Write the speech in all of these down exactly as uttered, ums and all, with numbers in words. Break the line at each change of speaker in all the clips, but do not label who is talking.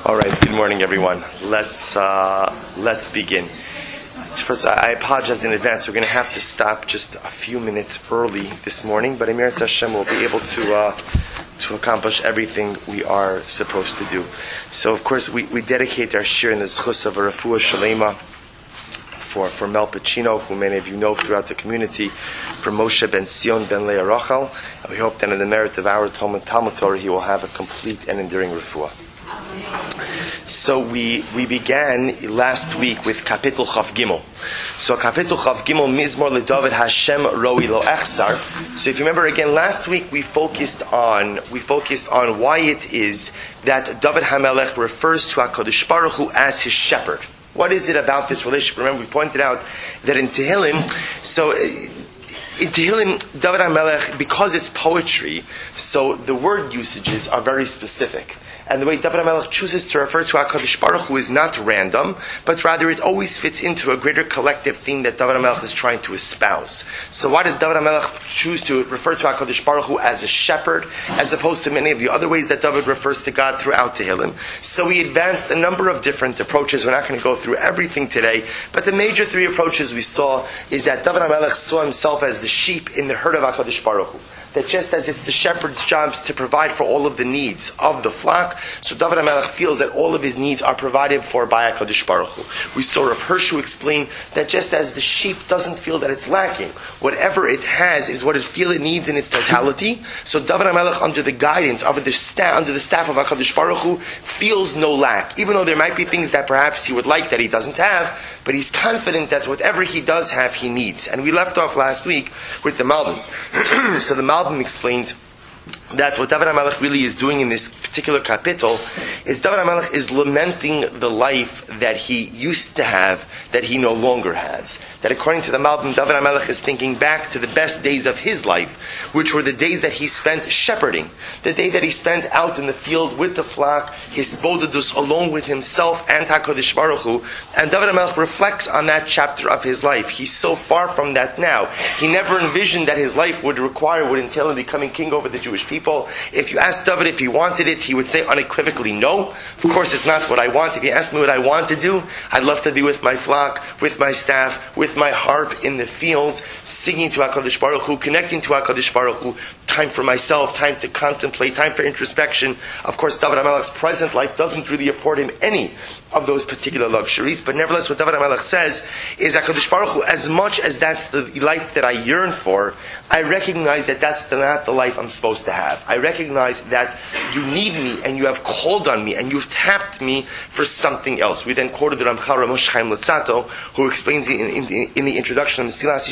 All right. Good morning, everyone. Let's uh, let's begin. First, I apologize in advance. We're going to have to stop just a few minutes early this morning, but Emir Hashem will be able to uh, to accomplish everything we are supposed to do. So, of course, we, we dedicate our shir in the zchus of a refuah shalema for for Mel Pacino, who many of you know throughout the community, for Moshe ben Sion ben Leah Rachel, and we hope that in the merit of our Talmud Talmud Torah, he will have a complete and enduring refuah. So we we began last week with Kapitel Chav Gimel. So Kapitel Chav Gimel Mizmor LeDavid Hashem Roi Lo Echsar. So if you remember again, last week we focused on we focused on why it is that David HaMelech refers to HaKadosh Baruch Hu as his shepherd. What is it about this relationship? Remember, we pointed out that in Tehillim, so in Tehillim, David HaMelech, because it's poetry, so the word usages are very specific. And the way David HaMelech chooses to refer to HaKadosh Baruch Hu is not random, but rather it always fits into a greater collective theme that David HaMelech is trying to espouse. So why does David HaMelech choose to refer to HaKadosh Baruch Hu as a shepherd, as opposed to many of the other ways that David refers to God throughout Tehillim? So we advanced a number of different approaches. We're not going to go through everything today, but the major three approaches we saw is that David HaMelech saw himself as the sheep in the herd of HaKadosh Baruch Hu. That just as it's the shepherd's job to provide for all of the needs of the flock, so David HaMelech feels that all of his needs are provided for by HaKadosh Baruch Hu. We saw Rav Hirshu explain that just as the sheep doesn't feel that it's lacking, whatever it has is what it feels it needs in its totality. So David HaMelech, under the guidance of the staff, under the staff of HaKadosh Baruch Hu, feels no lack, even though there might be things that perhaps he would like that he doesn't have, but he's confident that whatever he does have, he needs. And we left off last week with the Malbim. So the Malbim explained that what David HaMelech really is doing in this particular kapitel is David HaMelech is lamenting the life that he used to have that he no longer has. That according to the Malbim, David HaMelech is thinking back to the best days of his life, which were the days that he spent shepherding, the day that he spent out in the field with the flock, his bodedus, alone with himself and HaKadosh Baruch Hu. And David HaMelech reflects on that chapter of his life. He's so far from that now. He never envisioned that his life would require, would entail him becoming king over the Jewish people. If you ask David if he wanted it, he would say unequivocally no. Of course, it's not what I want. If you ask me what I want to do, I'd love to be with my flock, with my staff, with my harp in the fields, singing to HaKadosh Baruch Hu, connecting to HaKadosh Baruch Hu, time for myself, time to contemplate, time for introspection. Of course, David HaMelech's present life doesn't really afford him any of those particular luxuries, but nevertheless what David HaMelech says is HaKadosh Baruch Hu, as much as that's the life that I yearn for, I recognize that that's the, not the life I'm supposed to have. I recognize that you need me and you have called on me and you've tapped me for something else. We then quoted the Ramchal Ramosh Chaim Lutzato, who explains in, in, in the introduction of Mesilas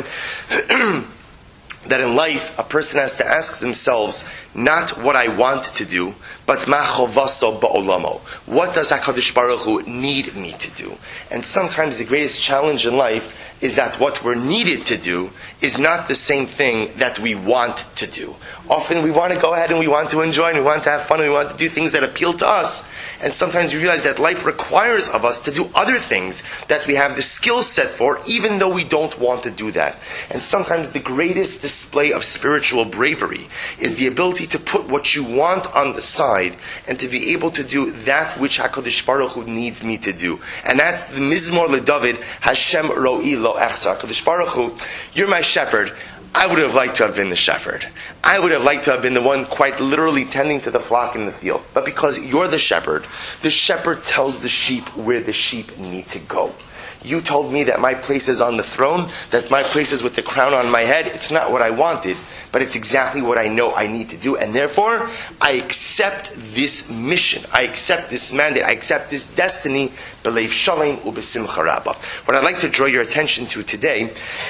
Yesharim that in life, a person has to ask themselves not what I want to do, but ma chovaso ba'olamo. What does HaKadosh Baruch Hu need me to do? And sometimes the greatest challenge in life is that what we're needed to do is not the same thing that we want to do. Often we want to go ahead and we want to enjoy and we want to have fun and we want to do things that appeal to us. And sometimes we realize that life requires of us to do other things that we have the skill set for, even though we don't want to do that. And sometimes the greatest display of spiritual bravery is the ability to put what you want on the side and to be able to do that which HaKadosh Baruch Hu needs me to do. And that's the Mizmor LeDavid Hashem Roi Lo Echsar. HaKadosh Baruch Hu, you're my shepherd. I would have liked to have been the shepherd. I would have liked to have been the one quite literally tending to the flock in the field. But because you're the shepherd, the shepherd tells the sheep where the sheep need to go. You told me that my place is on the throne, that my place is with the crown on my head. It's not what I wanted, but it's exactly what I know I need to do. And therefore, I accept this mission. I accept this mandate. I accept this destiny. B'leiv shalom u'b'simcha rabba. What I'd like to draw your attention to today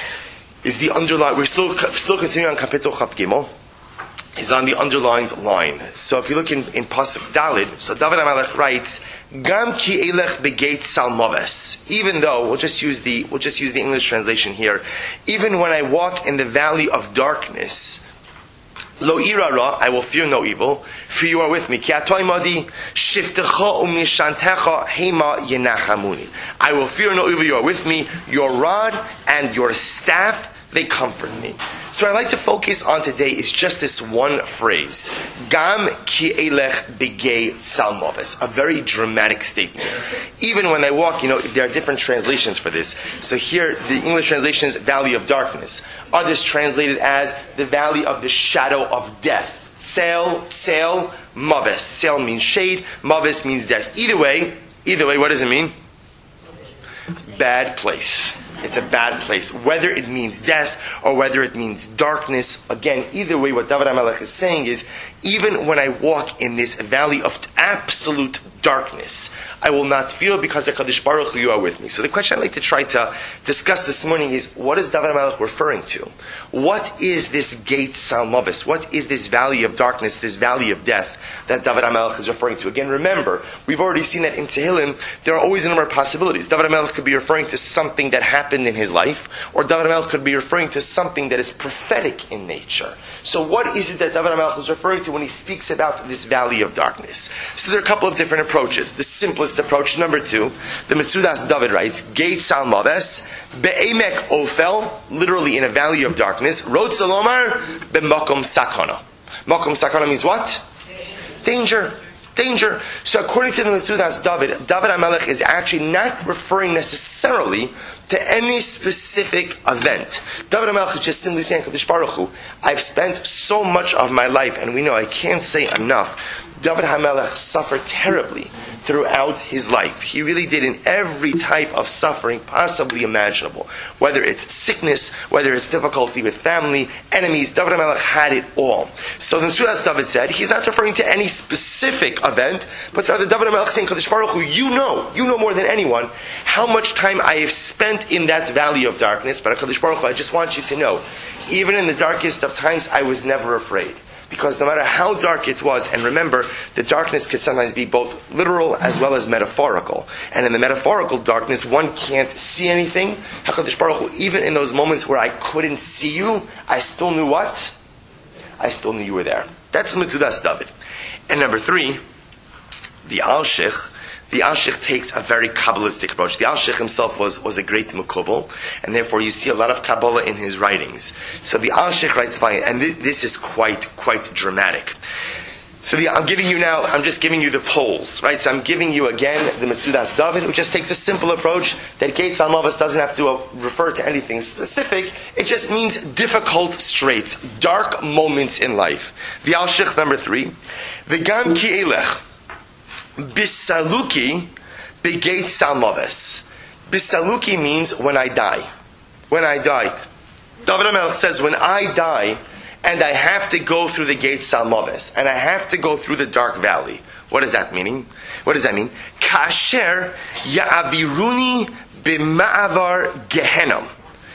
is the underline. We're still still continuing on Kapitel Chav Gimel. Is on the underlined line. So if you look in, in Pasuk Dalid, so David HaMelech writes, Gam ki elech begeit salmoves. Even though we'll just use the we'll just use the English translation here. Even when I walk in the valley of darkness, lo ira ra, I will fear no evil, for you are with me. Ki atoy madi shiftecha umishantecha hema yenachamuni. I will fear no evil. You are with me. Your rod and your staff, they comfort me. So what I'd like to focus on today is just this one phrase. Gam ki elech begei salmoves. A very dramatic statement. Even when I walk, you know, there are different translations for this. So here, the English translation is valley of darkness. Others translated as the valley of the shadow of death. Tzel, tzel, maves. Tzel means shade, maves means death. Either way, either way, what does it mean? It's a bad place. It's a bad place. Whether it means death or whether it means darkness, again, either way, what David HaMelech is saying is, even when I walk in this valley of absolute darkness, I will not fear because HaKadosh Baruch Hu, you are with me. So the question I'd like to try to discuss this morning is, what is David HaMelech referring to? What is this gate Salmovis? What is this valley of darkness, this valley of death that David HaMelech is referring to? Again, remember, we've already seen that in Tehillim, there are always a number of possibilities. David HaMelech could be referring to something that happened in his life, or David HaMelech could be referring to something that is prophetic in nature. So what is it that David HaMelech is referring to when he speaks about this valley of darkness? So there are a couple of different approaches. The simplest approach, number two, the Metzudas David writes, Gate Salmoves, Be'emek Ofel, literally in a valley of darkness, Rod Salomar, B'makom Sakana. Makom Sakana means what? Danger. Danger. So according to the Metzudas David, David HaMelech is actually not referring necessarily to any specific event. David HaMelech is just simply saying, Kadosh Baruch Hu, I've spent so much of my life, and we know I can't say enough, David HaMelech suffered terribly throughout his life. He really did in every type of suffering possibly imaginable. Whether it's sickness, whether it's difficulty with family, enemies, David HaMelech had it all. So the Metzudas David said, he's not referring to any specific event, but rather David HaMelech saying, Kadosh Baruch Hu, you know, you know more than anyone, how much time I have spent in that valley of darkness, but Kadosh Baruch Hu, I just want you to know, even in the darkest of times, I was never afraid. Because no matter how dark it was, and remember, the darkness could sometimes be both literal as well as metaphorical. And in the metaphorical darkness, one can't see anything. HaKadosh Baruch Hu, even in those moments where I couldn't see you, I still knew what? I still knew you were there. That's the Metzudas David. And number three, the Alshich. The Alshich takes a very Kabbalistic approach. The Alshich himself was, was a great Mekubal, and therefore you see a lot of Kabbalah in his writings. So the Alshich writes, and this is quite, quite dramatic. So the, I'm giving you now, I'm just giving you the poles, right? So I'm giving you again the Metzudas David, who just takes a simple approach that Gate Salmovis doesn't have to uh, refer to anything specific. It just means difficult straits, dark moments in life. The Alshich number three, V'gam ki elech. Bisaluki begate salmoves. Bisaluki means when I die. When I die. David HaMelech says, when I die, and I have to go through the gate salmoves, and I have to go through the dark valley. What does that mean? What does that mean? Kasher ya'aviruni b'ma'avar gehenam.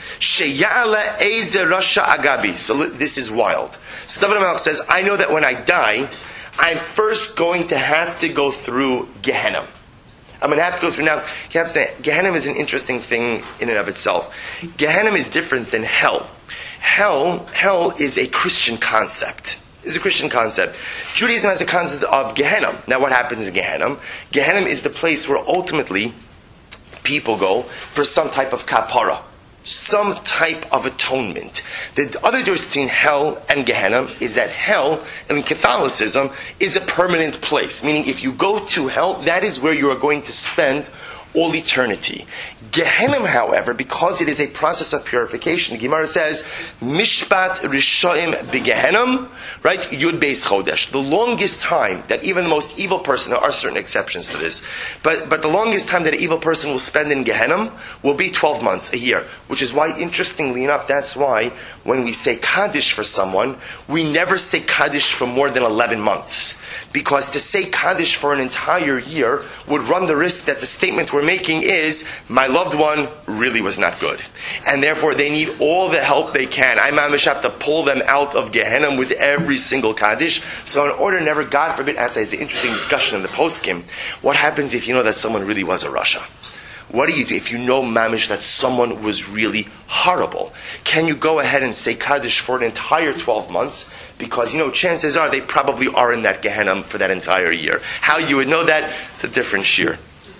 Sheya'ala eze rasha agabi. So this is wild. So David HaMelech says, I know that when I die, I'm first going to have to go through Gehenna. I'm going to have to go through now. You have to say, Gehenna is an interesting thing in and of itself. Gehenna is different than hell. Hell, hell is a Christian concept. It's a Christian concept. Judaism has a concept of Gehenna. Now, what happens in Gehenna? Gehenna is the place where ultimately people go for some type of kapara. Some type of atonement. The other difference between hell and Gehenna is that hell, in Catholicism, is a permanent place. Meaning, if you go to hell, that is where you are going to spend all eternity. Gehenna, however, because it is a process of purification, the Gemara says, Mishpat Rishoim Begehenna, right? Yud Beis Chodesh. The longest time that even the most evil person, there are certain exceptions to this, but, but the longest time that an evil person will spend in Gehenna will be twelve months, a year. Which is why, interestingly enough, that's why when we say Kaddish for someone, we never say Kaddish for more than eleven months. Because to say Kaddish for an entire year would run the risk that the statement we're making is, my loved one really was not good. And therefore they need all the help they can. I mamish have to pull them out of Gehenna with every single Kaddish. So in order never, God forbid, as it's an interesting discussion in the poskim, what happens if you know that someone really was a Rasha? What do you do if you know, mamish, that someone was really horrible? Can you go ahead and say Kaddish for an entire twelve months? Because, you know, chances are they probably are in that Gehenna for that entire year. How you would know that, it's a different shear.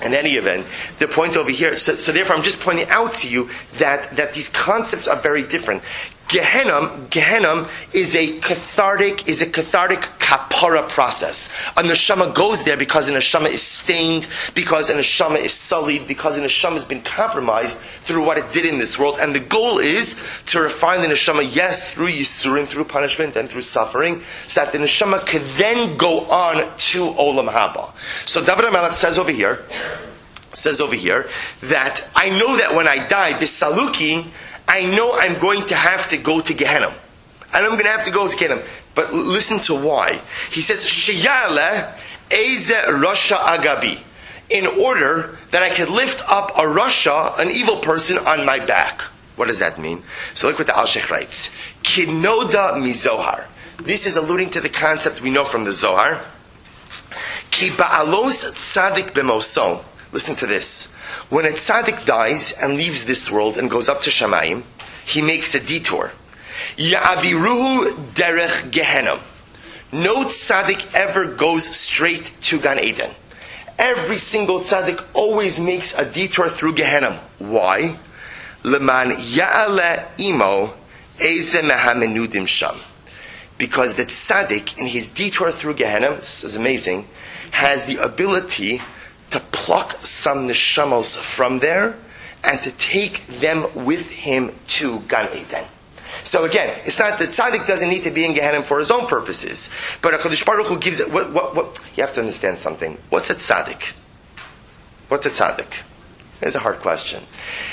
In any event, the point over here, so, so therefore I'm just pointing out to you that, that these concepts are very different. Gehenna, Gehenna is a cathartic, is a cathartic kapara process. A neshama goes there because a neshama is stained, because a neshama is sullied, because a neshama has been compromised through what it did in this world. And the goal is to refine the neshama, yes, through yisurim, through punishment, and through suffering, so that the neshama could then go on to olam haba. So David HaMelech says over here, says over here, that I know that when I die, this saluki, I know I'm going to have to go to Gehenna. And I'm going to have to go to Gehenna. But listen to why. He says, Sheyale eze rasha agabi. In order that I could lift up a rasha, an evil person, on my back. What does that mean? So look what the Alshech writes. Kinoda mizohar. This is alluding to the concept we know from the Zohar. Ki ba'alos tzadik b'moso. Listen to this. When a tzaddik dies and leaves this world and goes up to Shamayim, he makes a detour. Ya'aviruhu derech Gehenna. No tzaddik ever goes straight to Gan Eden. Every single tzaddik always makes a detour through Gehenna. Why? Leman ya'ale imo eze mehamenudim sham. Because the tzaddik, in his detour through Gehenna, this is amazing, has the ability to pluck some neshamos from there and to take them with him to Gan Eden. So again, it's not that tzaddik doesn't need to be in Gehenna for his own purposes, but HaKadosh Baruch Hu gives it. What, what, what? You have to understand something. What's a tzaddik? What's a tzaddik? It's a hard question.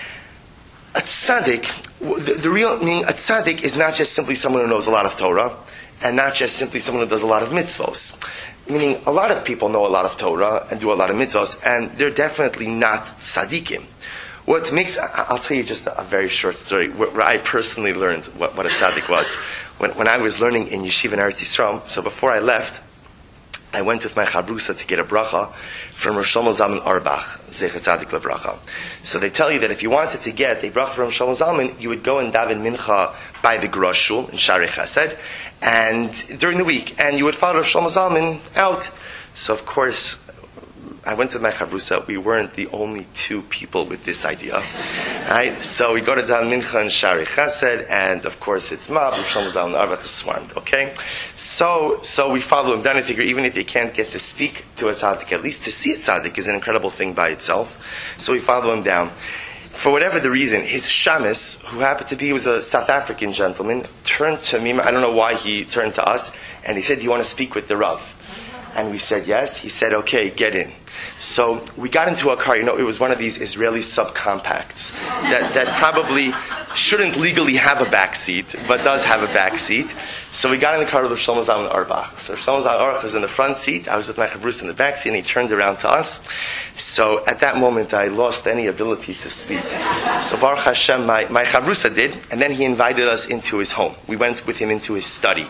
A tzaddik, the, the real meaning, a tzaddik is not just simply someone who knows a lot of Torah, and not just simply someone who does a lot of mitzvos. Meaning, a lot of people know a lot of Torah and do a lot of mitzvahs, and they're definitely not tzaddikim. What makes, I'll tell you just a very short story, where, where I personally learned what, what a tzaddik was. When, when I was learning in Yeshiva in Eretz Yisrael, so before I left, I went with my chabrusa to get a bracha from Rosh Shlomo Zalman Auerbach, Zecher Tzadik LeVracha. So they tell you that if you wanted to get a bracha from Rosh Shlomo Zalman, you would go and daven mincha by the Grosh Shul in Sharei Chesed, and during the week, and you would follow Rosh Shlomo Zalman out. So of course, I went with my chavrusa. We weren't the only two people with this idea, right? So we go to Dan Mincha and Sharei Chesed, and of course it's Mab, Rosh Shlomo Zalman Auerbach is swarmed. Okay, so so we follow him. Then I figure even if you can't get to speak to a tzaddik, at least to see a tzaddik is an incredible thing by itself. So we follow him down. For whatever the reason, his shamus, who happened to be, he was a South African gentleman, turned to me. I don't know why he turned to us, and he said, "Do you want to speak with the Rav?" And we said yes. He said, "Okay, get in." So we got into a car. You know, it was one of these Israeli subcompacts that, that probably shouldn't legally have a back seat, but does have a back seat. So we got in the car with Shlomo Zalman Auerbach. So Shlomo Zalman Auerbach was in the front seat. I was with my Bruce in the back seat, and he turned around to us. So at that moment, I lost any ability to speak. So Baruch Hashem, my, my Chavrusa did, and then he invited us into his home. We went with him into his study.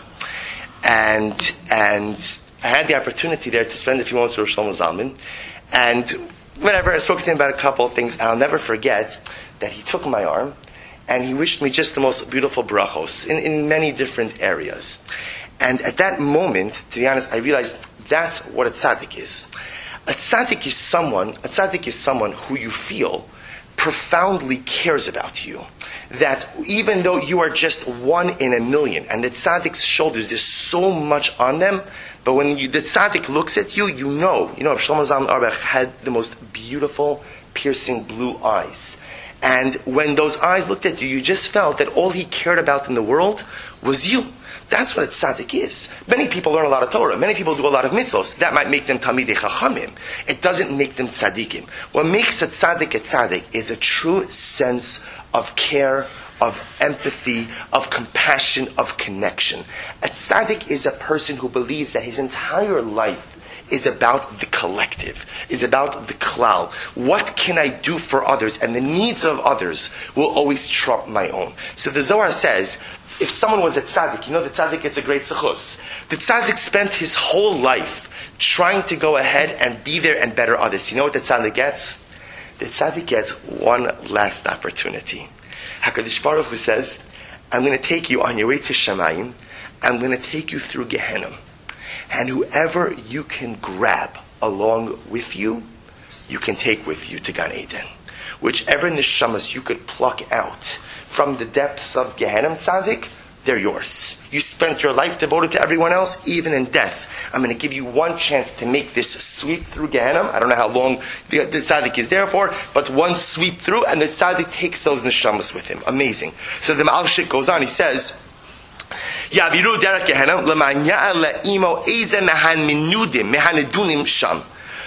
And, and I had the opportunity there to spend a few moments with Shlomo Zalman. And whatever, I spoke to him about a couple of things, and I'll never forget that he took my arm, and he wished me just the most beautiful brachos in, in many different areas. And at that moment, to be honest, I realized that's what a tzaddik is. A tzaddik is someone, a tzaddik is someone who you feel profoundly cares about you. That even though you are just one in a million, and the tzaddik's shoulders, there's so much on them, but when you, the tzaddik looks at you, you know, you know, Shlomo Zalman Auerbach had the most beautiful, piercing blue eyes. And when those eyes looked at you, you just felt that all he cared about in the world was you. That's what a tzaddik is. Many people learn a lot of Torah. Many people do a lot of mitzvos. That might make them Talmidei Chachamim. It doesn't make them tzaddikim. What makes a tzaddik a tzaddik is a true sense of care, of empathy, of compassion, of connection. A tzaddik is a person who believes that his entire life is about the collective, is about the klal. What can I do for others? And the needs of others will always trump my own. So the Zohar says, if someone was a tzaddik, you know the tzaddik gets a great sechus. The tzaddik spent his whole life trying to go ahead and be there and better others. You know what the tzaddik gets? The tzaddik gets one last opportunity. HaKadosh Baruch Hu says, I'm going to take you on your way to Shamayim. I'm going to take you through Gehenna. And whoever you can grab along with you, you can take with you to Gan Eden. Whichever neshamas you could pluck out from the depths of Gehenna Tzaddik, they're yours. You spent your life devoted to everyone else, even in death. I'm going to give you one chance to make this sweep through Gehenna. I don't know how long the, the tzaddik is there for, but one sweep through, and the tzaddik takes those neshamas with him. Amazing. So the Ma'al goes on. He says, "Yaviru derek Gehenna lemanya leimo eze mehan minudim mehanidunim sham.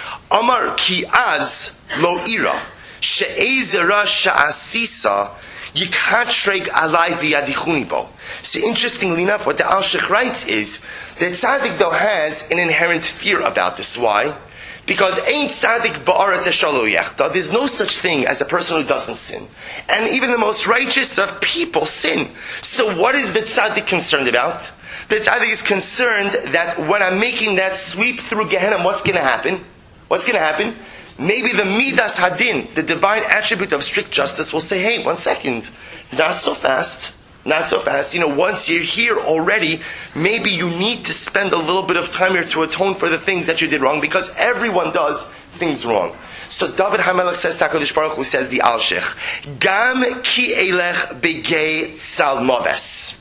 Amar ki az lo ira she'ezera she'asisa yikatreg alai v'yadichuni bo." So interestingly enough, what the Alshich writes is that tzaddik though has an inherent fear about this. Why? Because ain't tzaddik ba'aretz eshalo yechta. There's no such thing as a person who doesn't sin, and even the most righteous of people sin. So what is the tzaddik concerned about? The tzaddik is concerned that when I'm making that sweep through Gehenna, what's going to happen? What's going to happen? Maybe the midas hadin, the divine attribute of strict justice, will say, "Hey, one second, not so fast." Not so fast. You know, once you're here already, maybe you need to spend a little bit of time here to atone for the things that you did wrong, because everyone does things wrong. So David HaMelech says to HaKadosh Baruch Hu, says the Alshich, Gam ki elech begei tzalmoves.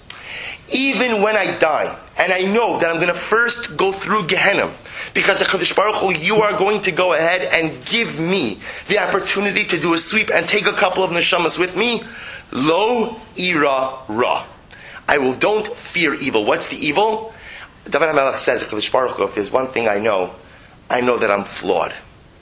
Even when I die, and I know that I'm going to first go through Gehenna, because HaKadosh Baruch Hu, you are going to go ahead and give me the opportunity to do a sweep and take a couple of neshamas with me, Lo ira ra. I will don't fear evil. What's the evil? David HaMelech says, HaKadosh Baruch Hu, if there's one thing I know, I know that I'm flawed.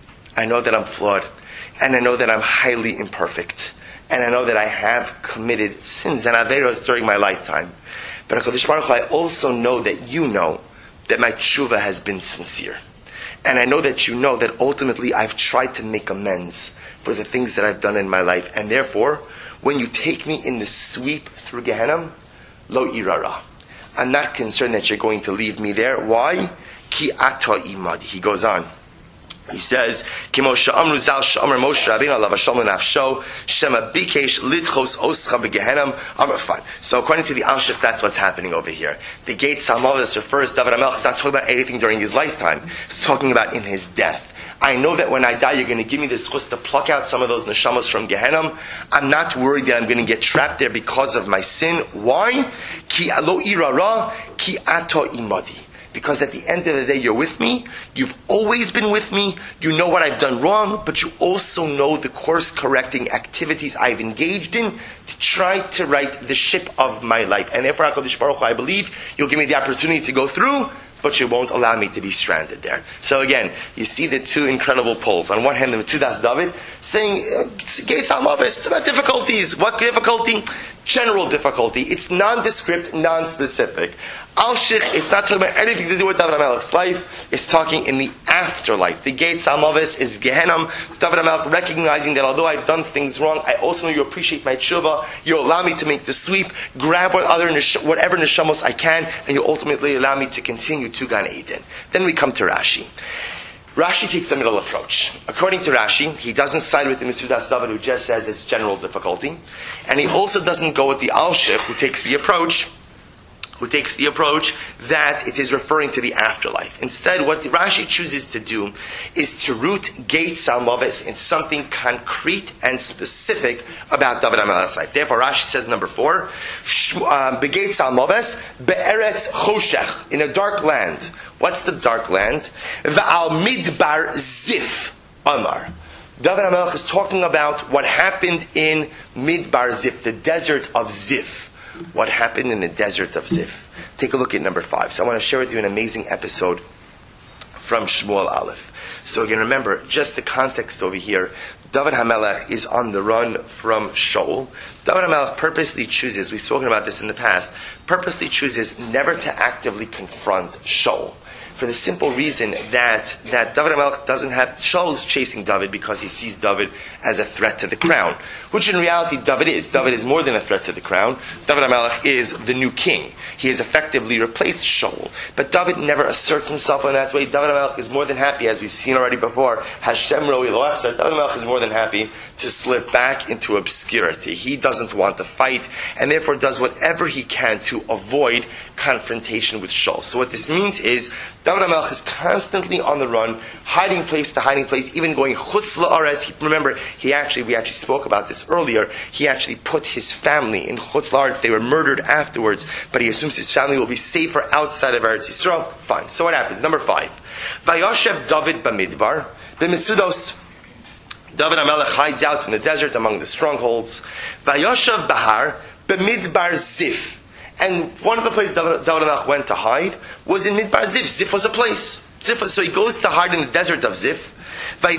I know that I'm flawed. And I know that I'm highly imperfect. And I know that I have committed sins and averos during my lifetime. But HaKadosh Baruch Hu, I also know that you know that my tshuva has been sincere. And I know that you know that ultimately I've tried to make amends for the things that I've done in my life. And therefore, when you take me in the sweep through Gehenna, lo irara. I'm not concerned that you're going to leave me there. Why? Ki ata imadi. He goes on. He says, "Kimo sha'amru zal sha'amar Moshe Rabbeinu alav hashalom nafsho shema bikesh lidchos oscha begehenam amar." Fine. So according to the Alshich, that's what's happening over here. The gate Salmavis refers, David HaMelech is not talking about anything during his lifetime. It's talking about in his death. I know that when I die, you're going to give me the schus to pluck out some of those neshamas from Gehenna. I'm not worried that I'm going to get trapped there because of my sin. Why? Ki alo irara, ki ato imadi. Because at the end of the day, you're with me. You've always been with me. You know what I've done wrong, but you also know the course-correcting activities I've engaged in to try to right the ship of my life. And therefore, HaKadosh Baruch Hu, I believe you'll give me the opportunity to go through, but you won't allow me to be stranded there. So again, you see the two incredible poles. On one hand, the Metzudas David saying, Gates Almavis, about difficulties. What difficulty? General difficulty. It's nondescript, non-specific. Al-Shich, it's not talking about anything to do with David HaMelech's life. It's talking in the afterlife. The Gates Almavis is Gehenna. David HaMelech recognizing that although I've done things wrong, I also know you appreciate my tshuva. You allow me to make the sweep, grab what other nesh- whatever neshamos I can, and you ultimately allow me to continue to Gan Eden. Then we come to Rashi. Rashi takes a middle approach. According to Rashi, he doesn't side with the Metzudas David, who just says it's general difficulty, and he also doesn't go with the Alshich, who takes the approach, who takes the approach that it is referring to the afterlife. Instead, what Rashi chooses to do is to root Gate Salmavis in something concrete and specific about David HaMelech's life. Therefore, Rashi says number four, Begate Salmavis be'eretz choshech, in a dark land. What's the dark land? Va'al midbar zif amar. David HaMelech is talking about what happened in Midbar Zif, the desert of Zif. What happened in the desert of Zif? Take a look at number five. So I want to share with you an amazing episode from Shmuel Aleph. So again, remember, just the context over here. David HaMelech is on the run from Shaul. David HaMelech purposely chooses, we've spoken about this in the past, purposely chooses never to actively confront Shaul. For the simple reason that, that David HaMelech doesn't have, Shaul's chasing David because he sees David as a threat to the crown. Which in reality David is. David is more than a threat to the crown. David HaMelech is the new king. He has effectively replaced Shaul. But David never asserts himself in that way. David HaMelech is more than happy, as we've seen already before, Hashem Roi Lo Echser. David HaMelech is more than happy to slip back into obscurity. He doesn't want to fight, and therefore does whatever he can to avoid confrontation with Shaul. So what this means is, David HaMelech is constantly on the run, hiding place to hiding place, even going chutz la'aretz. Remember, he actually, we actually spoke about this earlier, he actually put his family in chutz la'aretz. They were murdered afterwards, but he assumes his family will be safer outside of Eretz Yisrael. Fine. So what happens? Number five. Vayoshev David b'midbar b'mitzudos. David HaMelech hides out in the desert among the strongholds. Vayoshev bahar b'midbar zif. And one of the places David HaMelech went to hide was in Midbar Zif. Zif was a place. Zif was, so he goes to hide in the desert of Zif. And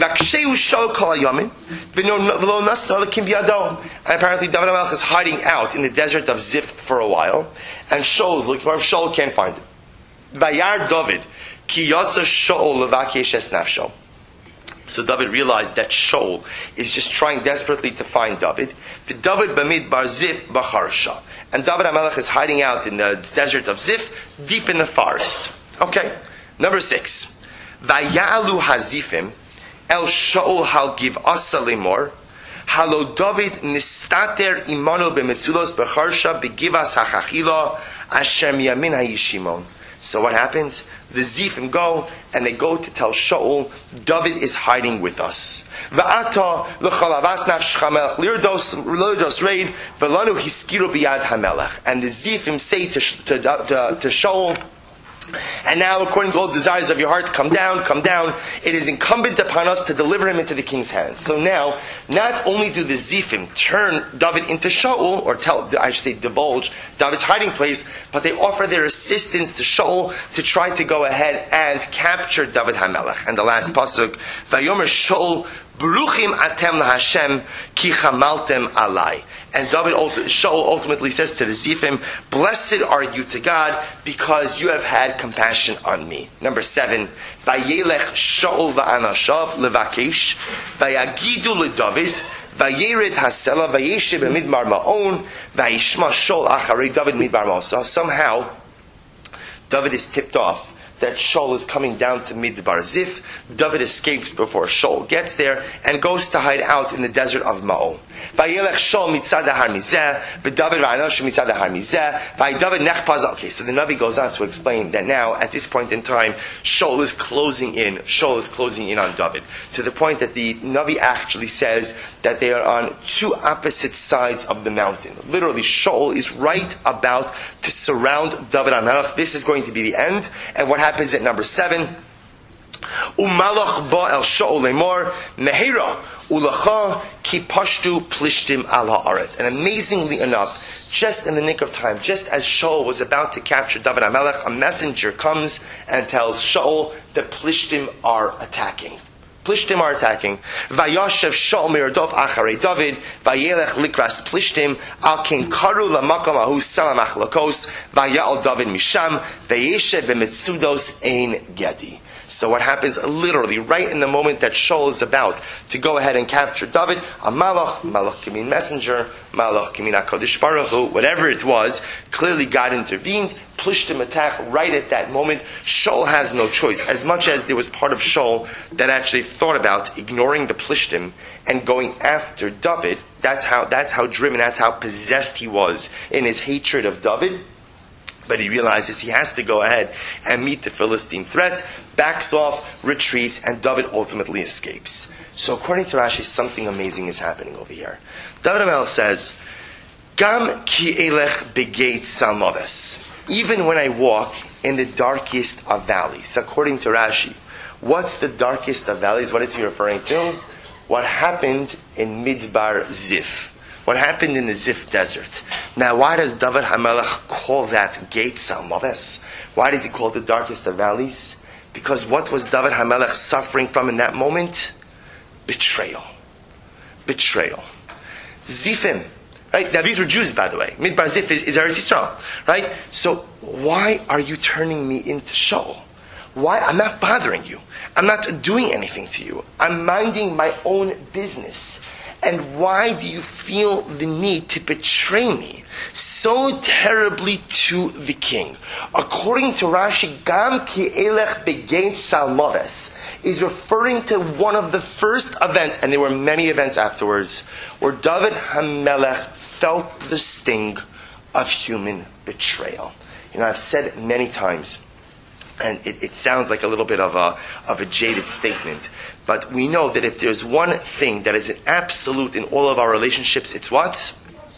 apparently David HaMelech is hiding out in the desert of Zif for a while. And Shaul is looking for him. Shaul can't find him. Vayar David ki yotza Shaul levakesh es nafsho. So David realized that Shaul is just trying desperately to find David. The David b'midbar Zif b'charsha. And David HaMelech is hiding out in the desert of Zif, deep in the forest. Okay. Number six. Vayalu hazifim el Shaul hal give asa lemor halo David nistater imanu b'metzulos b'charsha b'givas hachachila asher miyamin hayishimon. So what happens? The Zifim go, and they go to tell Shaul, David is hiding with us. Va'ata l'chalavas nafsh chamelech lirdos raid v'lanu hiskiru biyad hamelech. And the Zifim say to, to, to, to Shaul, and now, according to all the desires of your heart, come down, come down. It is incumbent upon us to deliver him into the king's hands. So now, not only do the Zifim turn David into Shaul, or tell, I should say, divulge David's hiding place, but they offer their assistance to Shaul to try to go ahead and capture David HaMelech. And the last pasuk, Vayomer Shaul, Baruchim atem laHashem ki chamaltem alai. And David, Shaul ultimately says to the Zifim, blessed are you to God because you have had compassion on me. Number seven, Vayelech Shaul va'anashav levakesh, Vayagidu leDavid, Vayered hasela, Vayeshe b'midbar ma'on, Vayishma Shaul acharei David midbar ma'osa. Somehow, David is tipped off that Shaul is coming down to Midbar Zif. David escapes before Shaul gets there and goes to hide out in the desert of Ma'on. Vayelech Shaul mitzad har mizeh, v'David v'anosh mitzad har mizeh, v'David nechpaz. Okay, so the Navi goes on to explain that now, at this point in time, Shaul is closing in. Shaul is closing in on David to the point that the Navi actually says that they are on two opposite sides of the mountain. Literally, Shaul is right about to surround David HaMelech. This is going to be the end. And what happens at number seven? Umalach ba el Shaul lemor mehira ulacha ki pashtu plishtim al haaretz. And amazingly enough, just in the nick of time, just as Shaul was about to capture David HaMelech, a messenger comes and tells Shaul that Plishtim are attacking. Plishtim are attacking. Vayoshev Shaul miradov acharei David, vayelech likras Plishtim, al ken karu lamakom ahu salam achlakos, vayal David misham, vayeshev b'metzudos ein gedi. So what happens literally right in the moment that Shaul is about to go ahead and capture David, a malach, malach can mean messenger, malach can mean HaKadosh Baruch Hu, whatever it was, clearly God intervened. Plishtim attack right at that moment. Shaul has no choice. As much as there was part of Shaul that actually thought about ignoring the Plishtim and going after David, that's how that's how driven, that's how possessed he was in his hatred of David. But he realizes he has to go ahead and meet the Philistine threat, backs off, retreats, and David ultimately escapes. So according to Rashi, something amazing is happening over here. David HaMelech says, Gam ki elech begeit salmaves. Even when I walk in the darkest of valleys. According to Rashi, what's the darkest of valleys? What is he referring to? What happened in Midbar Zif. What happened in the Zif desert. Now, why does David HaMelech call that Gate Salmaves? Why does he call it the darkest of valleys? Because what was David HaMelech suffering from in that moment? Betrayal. Betrayal. Zifim. Right? Now, these were Jews, by the way. Midbar Zif is, is Eretz Yisrael. Right? So, why are you turning me into Shaul? Why? I'm not bothering you. I'm not doing anything to you. I'm minding my own business. And why do you feel the need to betray me so terribly to the king? According to Rashi, Gam ki elech begeit salmaves is referring to one of the first events, and there were many events afterwards, where David HaMelech felt the sting of human betrayal. You know, I've said many times, And it, it sounds like a little bit of a of a jaded statement. But we know that if there's one thing that is an absolute in all of our relationships, it's what?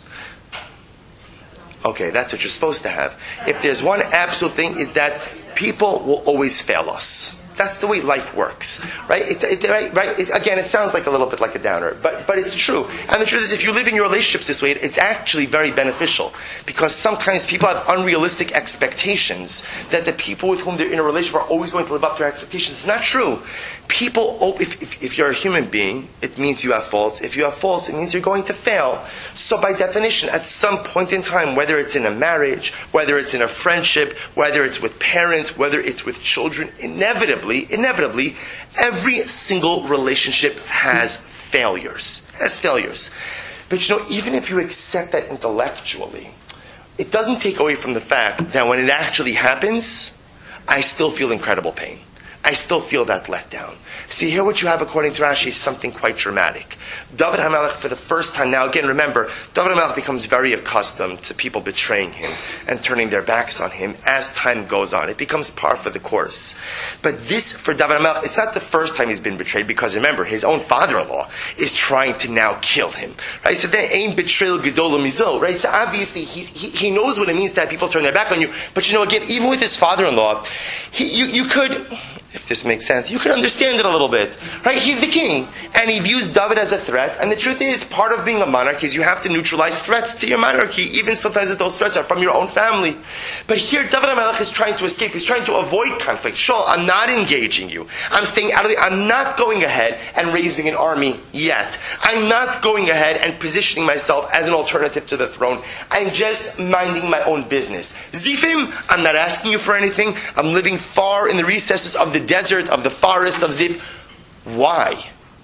Okay, that's what you're supposed to have. If there's one absolute thing, is that people will always fail us. That's the way life works, right? It, it, right, right? It, again, it sounds like a little bit like a downer, but but it's true. And the truth is, if you live in your relationships this way, it, it's actually very beneficial, because sometimes people have unrealistic expectations that the people with whom they're in a relationship are always going to live up to their expectations. It's not true. People, oh, if, if if you're a human being, it means you have faults. If you have faults, it means you're going to fail. So by definition, at some point in time, whether it's in a marriage, whether it's in a friendship, whether it's with parents, whether it's with children, inevitably, inevitably, every single relationship has failures. Has failures. But you know, even if you accept that intellectually, it doesn't take away from the fact that when it actually happens, I still feel incredible pain. I still feel that letdown. See, here what you have, according to Rashi, is something quite dramatic. David HaMelech, for the first time, now again, remember, David HaMelech becomes very accustomed to people betraying him and turning their backs on him as time goes on. It becomes par for the course. But this, for David HaMelech, it's not the first time he's been betrayed, because remember, his own father-in-law is trying to now kill him. Right? So there ain't betrayal gedola mizo. Right? So obviously, he's, he, he knows what it means to have people turn their back on you. But you know, again, even with his father-in-law, he, you, you could... if this makes sense, you can understand it a little bit. Right? He's the king, and he views David as a threat, and the truth is, part of being a monarch is you have to neutralize threats to your monarchy, even sometimes if those threats are from your own family. But here, David HaMelech is trying to escape. He's trying to avoid conflict. Sure, I'm not engaging you. I'm staying out of the... I'm not going ahead and raising an army yet. I'm not going ahead and positioning myself as an alternative to the throne. I'm just minding my own business. Zifim, I'm not asking you for anything. I'm living far in the recesses of the desert, of the forest of Zif. Why?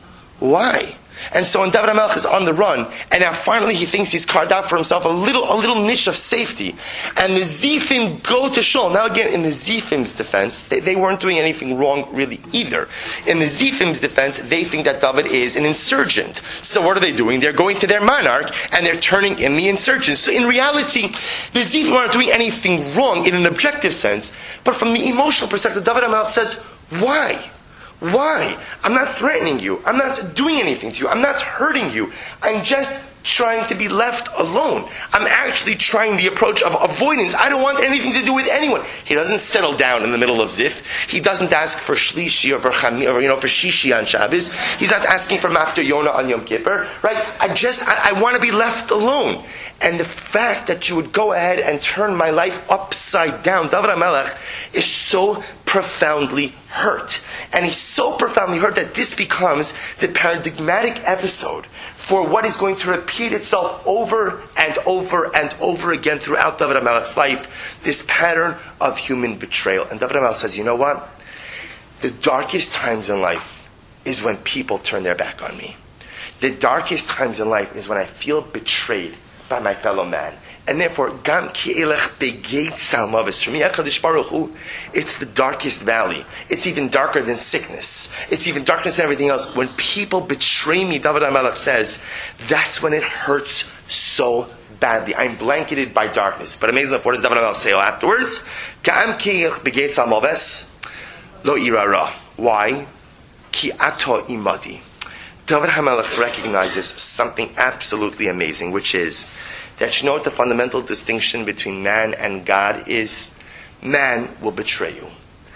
Why? And so when David HaMelech is on the run, and now finally he thinks he's carved out for himself a little a little niche of safety, and the Zifim go to Shaul. Now again, in the Zifim's defense, they, they weren't doing anything wrong really either. In the Zifim's defense, they think that David is an insurgent. So what are they doing? They're going to their monarch, and they're turning in the insurgents. So in reality, the Zifim aren't doing anything wrong in an objective sense, but from the emotional perspective, David HaMelech says, why? Why? I'm not threatening you. I'm not doing anything to you. I'm not hurting you. I'm just trying to be left alone. I'm actually trying the approach of avoidance. I don't want anything to do with anyone. He doesn't settle down in the middle of Zif. He doesn't ask for Shlishi or for Chami, or you know, for Shishi on Shabbos. He's not asking for Mafter Yonah on Yom Kippur. Right? I just, I, I want to be left alone. And the fact that you would go ahead and turn my life upside down, David HaMelech is so profoundly hurt. And he's so profoundly hurt that this becomes the paradigmatic episode for what is going to repeat itself over and over and over again throughout David HaMelech's life, this pattern of human betrayal. And David HaMelech says, you know what? The darkest times in life is when people turn their back on me. The darkest times in life is when I feel betrayed by my fellow man. And therefore, Gam ki elech begeit salmavis. For me, HaKadosh Baruch Hu, it's the darkest valley. It's even darker than sickness. It's even darkness than everything else. When people betray me, David HaMelech says, that's when it hurts so badly. I'm blanketed by darkness. But amazing enough, what does David HaMelech say afterwards? Gam ki elech begeit salmavis lo irara. Why? Ki ato imadi. David HaMelech recognizes something absolutely amazing, which is that you know what the fundamental distinction between man and God is? Man will betray you.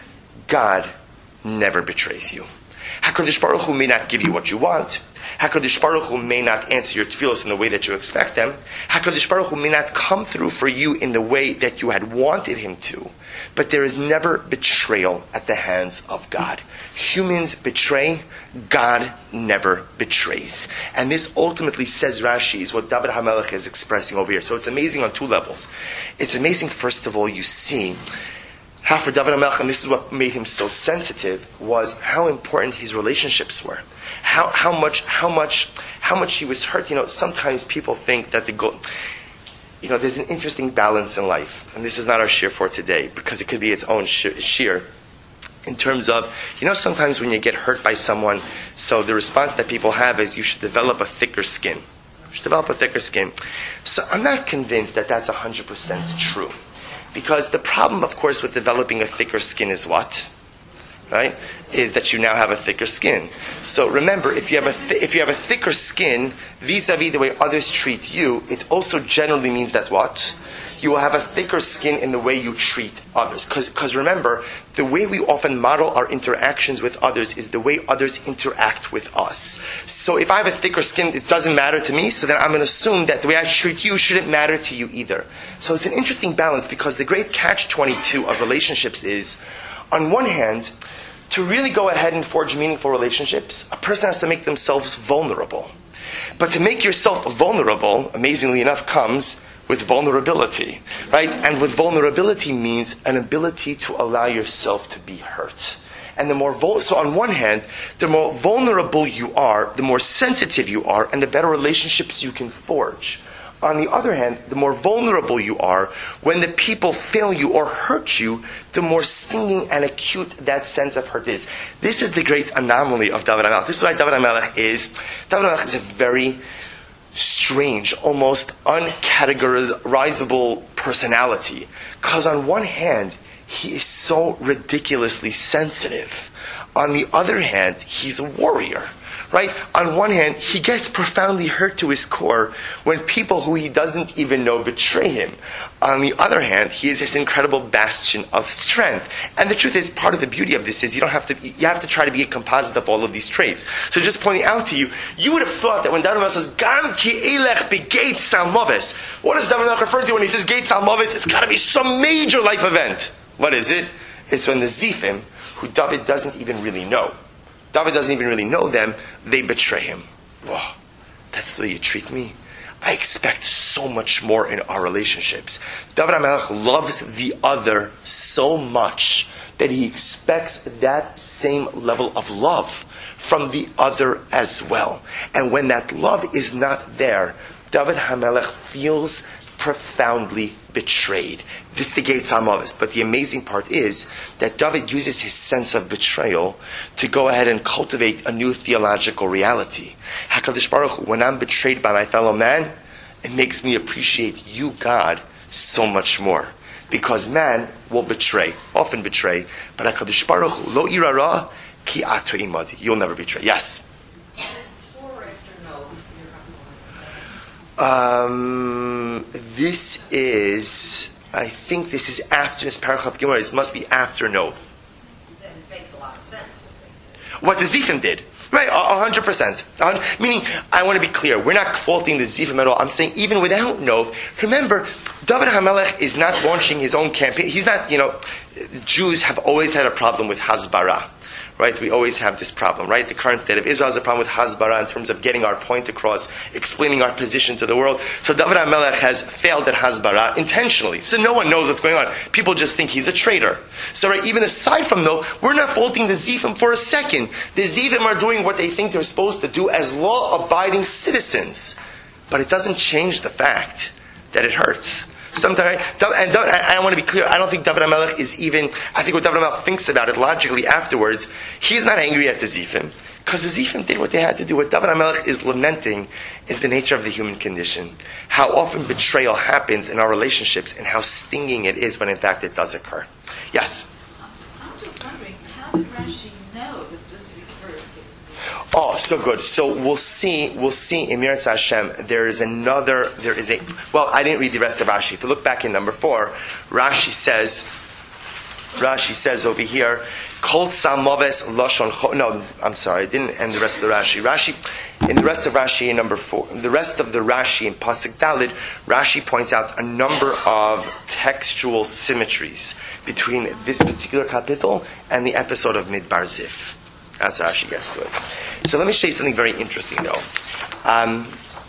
God never betrays you. HaKadosh Baruch Hu may not give you what you want. HaKadosh Baruch Hu may not answer your tefillos in the way that you expect them. HaKadosh Baruch Hu may not come through for you in the way that you had wanted him to. But there is never betrayal at the hands of God. Humans betray, God never betrays. And this ultimately, says Rashi, is what David HaMelech is expressing over here. So it's amazing on two levels. It's amazing, first of all, you see how for David HaMelech, and this is what made him so sensitive, was how important his relationships were. How how much how much how much he was hurt. You know, sometimes people think that the goal. You know, there's an interesting balance in life, and this is not our shir for today because it could be its own shir. In terms of, you know, sometimes when you get hurt by someone, so the response that people have is you should develop a thicker skin. You should develop a thicker skin. So I'm not convinced that that's one hundred percent true. Because the problem, of course, with developing a thicker skin is what? Right? Is that you now have a thicker skin. So remember, if you have a th- if you have a thicker skin, vis-a-vis the way others treat you, it also generally means that what? You will have a thicker skin in the way you treat others. Because remember, the way we often model our interactions with others is the way others interact with us. So if I have a thicker skin, it doesn't matter to me, so then I'm going to assume that the way I treat you shouldn't matter to you either. So it's an interesting balance, because the great catch twenty-two of relationships is, on one hand, to really go ahead and forge meaningful relationships, a person has to make themselves vulnerable. But to make yourself vulnerable, amazingly enough, comes with vulnerability, right? And with vulnerability means an ability to allow yourself to be hurt. And the more vul- so on one hand, the more vulnerable you are, the more sensitive you are, and the better relationships you can forge. On the other hand, the more vulnerable you are, when the people fail you or hurt you, the more stinging and acute that sense of hurt is. This is the great anomaly of David HaMelech. This is why David HaMelech is, David HaMelech is a very strange, almost uncategorizable personality. Because on one hand, he is so ridiculously sensitive. On the other hand, he's a warrior. Right? On one hand, he gets profoundly hurt to his core when people who he doesn't even know betray him. On the other hand, he is this incredible bastion of strength. And the truth is, part of the beauty of this is you don't have to, you have to try to be a composite of all of these traits. So just pointing out to you, you would have thought that when David HaMelech says, Gam ki elech begeit salmoves, what does David HaMelech refer to when he says geit salmoves? It's got to be some major life event. What is it? It's when the Zifim, who David doesn't even really know, David doesn't even really know them, they betray him. Whoa, that's the way you treat me? I expect so much more in our relationships. David HaMelech loves the other so much that he expects that same level of love from the other as well. And when that love is not there, David HaMelech feels profoundly betrayed. This is the Geit Salmoves. But the amazing part is that David uses his sense of betrayal to go ahead and cultivate a new theological reality. HaKadosh Baruch Hu, when I'm betrayed by my fellow man, it makes me appreciate you, God, so much more. Because man will betray, often betray, but HaKadosh Baruch Hu, lo irara ki ato imad. You'll never betray. Yes? Um, this is, I think this is after this Parashat Gimel. This must be after Nov.
Then it makes a lot of sense.
What the Zifim did. Right, a hundred percent. Meaning, I want to be clear, we're not faulting the Zifim at all. I'm saying even without Nov, remember, David HaMelech is not launching his own campaign. He's not, you know, Jews have always had a problem with Hasbara. Right? We always have this problem, right? The current state of Israel has a problem with Hasbara in terms of getting our point across, explaining our position to the world. So David HaMelech has failed at Hasbara intentionally. So no one knows what's going on. People just think he's a traitor. So right, even aside from though, we're not faulting the Zifim for a second. The Zifim are doing what they think they're supposed to do as law-abiding citizens. But it doesn't change the fact that it hurts. Sometimes, and I want to be clear, I don't think David HaMelech is even, I think what David HaMelech thinks about it logically afterwards, he's not angry at the Zifim, because the Zifim did what they had to do. What David HaMelech is lamenting is the nature of the human condition. How often betrayal happens in our relationships, and how stinging it is when in fact it does occur. Yes?
I'm just wondering, how did Rashi know that this refers to the Zifim?
Oh, so good. So we'll see, we'll see in Miras Hashem, there is another, there is a, well, I didn't read the rest of Rashi. If you look back in number four, Rashi says, Rashi says over here, Kol Salmoves Loshon Cho, no, I'm sorry, I didn't end the rest of the Rashi. Rashi, in the rest of Rashi in number four, the rest of the Rashi in Pasuk Dalid, Rashi points out a number of textual symmetries between this particular kapitel and the episode of Midbar Zif. That's how Rashi gets to it. So let me show you something very interesting, though. Um,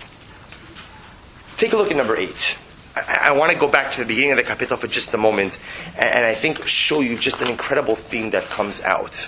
take a look at number eight. I, I want to go back to the beginning of the kapitel for just a moment, and, and I think show you just an incredible theme that comes out.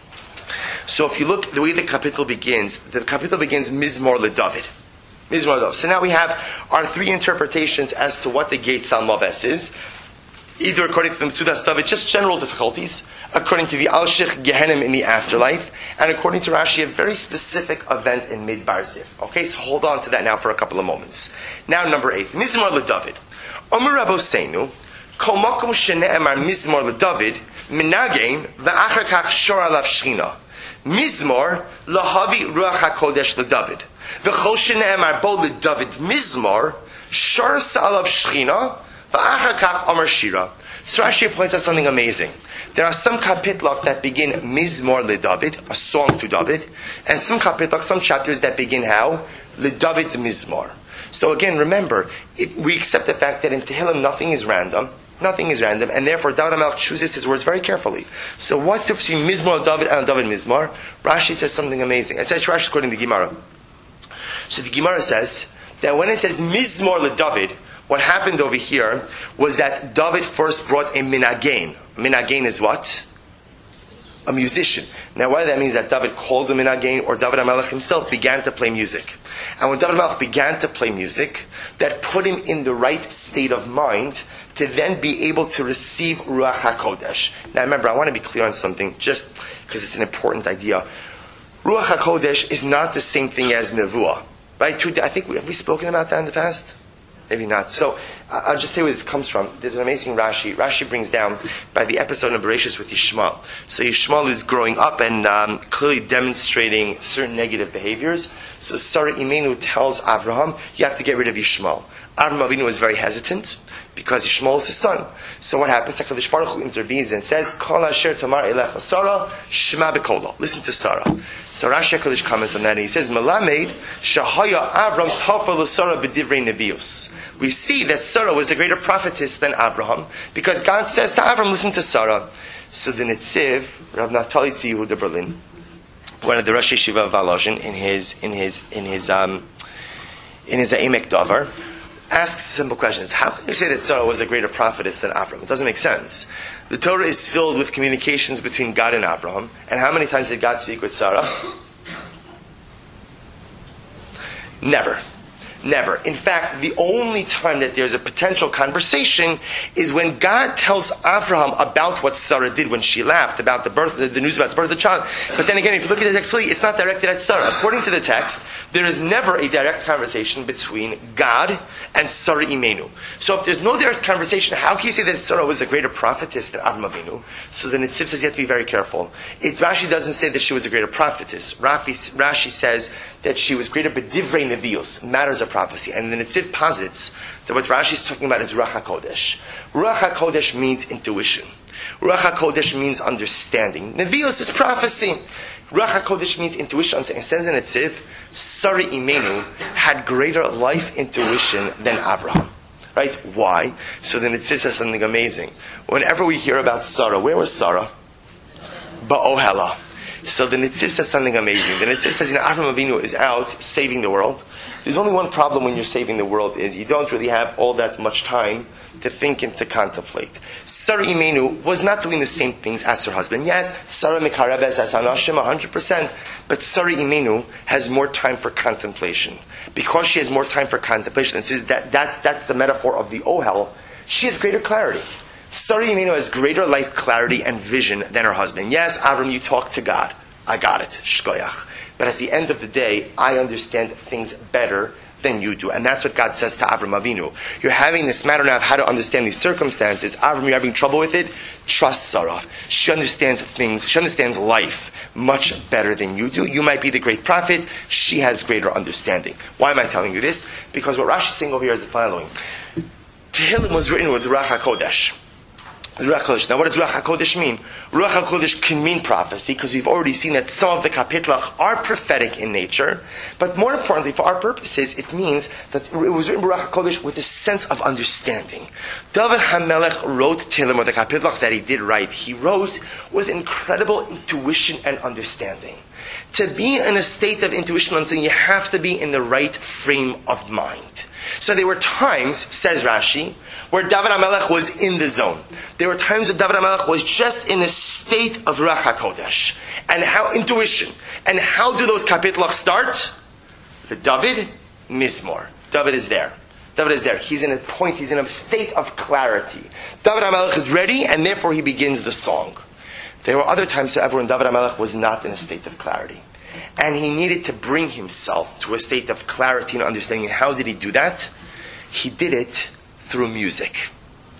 So if you look, the way the kapitel begins, the kapitel begins Mizmor LeDavid. Mizmor LeDavid. So now we have our three interpretations as to what the Geit Salmoves is. Either according to the Metzudas David, just general difficulties, according to the Al-Shich Gehenim in the afterlife, and according to Rashi, a very specific event in Midbar Zif. Okay, so hold on to that now for a couple of moments. Now, number eight, Mizmor LeDavid. Omer Rabboseinu, Kol makom shene'emar mizmor leDavid, minagein v'achar kach shor alav shchina. Mizmor lahavi ruach hakodesh leDavid. V'chol shene'emar bo leDavid mizmor, shor alav shchina, v'achar kach amar shira. So Rashi points out something amazing. There are some kapitlach that begin Mizmor leDavid, a song to David, and some kapitlach, some chapters that begin how? LeDavid Mizmor. So again, remember, if we accept the fact that in Tehillim nothing is random, nothing is random, and therefore David HaMelech chooses his words very carefully. So what's the difference between Mizmor David and David Mizmor? Rashi says something amazing. It's actually Rashi quoting the Gemara. So the Gemara says that when it says Mizmor leDavid, what happened over here was that David first brought a minagain. Minagain is what? A musician. Now whether that means that David called a minagain or David HaMelech himself began to play music. And when David HaMelech began to play music, that put him in the right state of mind to then be able to receive Ruach HaKodesh. Now remember, I want to be clear on something, just because it's an important idea. Ruach HaKodesh is not the same thing as Nevuah. Right? I think, we, have we spoken about that in the past? Maybe not. So, uh, I'll just tell you where this comes from. There's an amazing Rashi. Rashi brings down by the episode of Bereshis with Yishmael. So Yishmael is growing up and um, clearly demonstrating certain negative behaviors. So Sarah Imenu tells Avraham, you have to get rid of Yishmael. Avraham Avinu is very hesitant because Yishmael is his son. So what happens? HaKadosh Baruch Hu intervenes and says, Kol asher tamar elecha Sarah, shema b'kola. Listen to Sarah. So Rashi HaKadosh comments on that and he says, Melamed shahaya Avram tafa l'Sarah b'divrei nevios. We see that Sarah was a greater prophetess than Abraham because God says to Avram, listen to Sarah. So the Netziv, Rav Naftali Tzvi Yehuda Berlin, one of the Rosh Yeshiva of Volozhin, in his in his in his um in his Emek Davar, asks simple questions. How can you say that Sarah was a greater prophetess than Abraham? It doesn't make sense. The Torah is filled with communications between God and Abraham. And how many times did God speak with Sarah? Never. Never. In fact, the only time that there's a potential conversation is when God tells Avraham about what Sarah did when she laughed, about the birth, the, the news about the birth of the child. But then again, if you look at the text, it's not directed at Sarah. According to the text, there is never a direct conversation between God and Sarah Imenu. So if there's no direct conversation, how can you say that Sarah was a greater prophetess than Avram Avinu? So the Netziv says you have to be very careful. It, Rashi doesn't say that she was a greater prophetess. Rafi, Rashi says that she was greater b'divrei nevios, matters of prophecy. And the Netziv posits that what Rashi is talking about is Ruach HaKodesh. Ruach HaKodesh means intuition. Ruach HaKodesh means understanding. Nevios is prophecy. Ruach HaKodesh means intuition. It says in Netziv, Sarah Imenu had greater life intuition than Avraham. Right? Why? So the Netziv says something amazing. Whenever we hear about Sarah, where was Sarah? Ba'ohela. So the Netziv says something amazing. The Netziv says, you know, Avraham Avinu is out saving the world. There's only one problem when you're saving the world is you don't really have all that much time to think and to contemplate. Sarah Imenu was not doing the same things as her husband. Yes, Sarah Mekarebes as Anashim one hundred percent, but Sarah Imenu has more time for contemplation. Because she has more time for contemplation, and says that that's, that's the metaphor of the Ohel, she has greater clarity. Sarah Imenu has greater life clarity and vision than her husband. Yes, Avram, you talk to God. I got it. Shkoyach. But at the end of the day, I understand things better than you do. And that's what God says to Avram Avinu. You're having this matter now of how to understand these circumstances. Avram, you're having trouble with it? Trust Sarah. She understands things, she understands life much better than you do. You might be the great prophet. She has greater understanding. Why am I telling you this? Because what Rashi is saying over here is the following. Tehillim was written with Ruach HaKodesh. Ruach HaKodesh. Now what does Ruach HaKodesh mean? Ruach HaKodesh can mean prophecy, because we've already seen that some of the kapitlach are prophetic in nature. But more importantly, for our purposes, it means that it was written Ruach HaKodesh with a sense of understanding. David HaMelech wrote Tehillim, or the kapitlach that he did write, he wrote with incredible intuition and understanding. To be in a state of intuition and understanding, you have to be in the right frame of mind. So there were times, says Rashi, where David HaMelech was in the zone. There were times where David HaMelech was just in a state of Ruach HaKodesh. And how, intuition. And how do those kapitlach start? The David Mizmor. David is there. David is there. He's in a point, he's in a state of clarity. David HaMelech is ready, and therefore he begins the song. There were other times, however, when David HaMelech was not in a state of clarity. And he needed to bring himself to a state of clarity and understanding. How did he do that? He did it through music.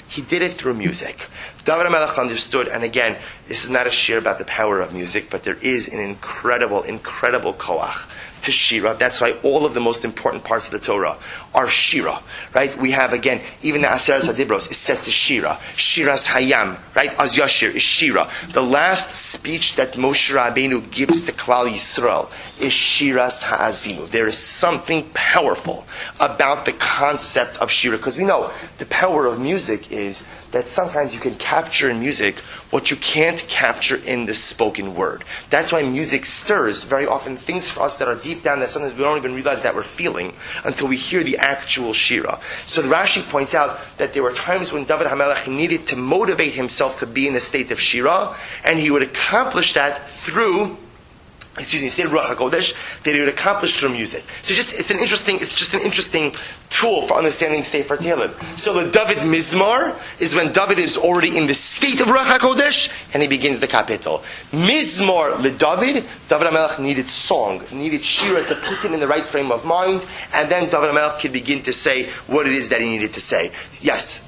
He did it through music. David HaMelech understood, and again, this is not a shir about the power of music, but there is an incredible, incredible koach to shira. That's why all of the most important parts of the Torah are shira, right? We have, again, even the Aseret HaDibros is set to shira. Shiras Hayam, right? Az Yashir is shira. The last speech that Moshe Rabbeinu gives to Klal Yisrael is Shiras Ha'azinu. There is something powerful about the concept of shira, because we know the power of music is that sometimes you can capture in music what you can't capture in the spoken word. That's why music stirs very often things for us that are deep down that sometimes we don't even realize that we're feeling until we hear the actual shira. So the Rashi points out that there were times when David HaMelech needed to motivate himself to be in a state of shira, and he would accomplish that through excuse me, state of Ruach HaKodesh, that he would accomplish through music. So just it's an interesting, it's just an interesting tool for understanding Sefer Tehillim. So the David Mizmor is when David is already in the state of Ruach HaKodesh, and he begins the kapitel. Mizmor LeDavid, David HaMelech needed song, needed shira to put him in the right frame of mind, and then David HaMelech could begin to say what it is that he needed to say. Yes?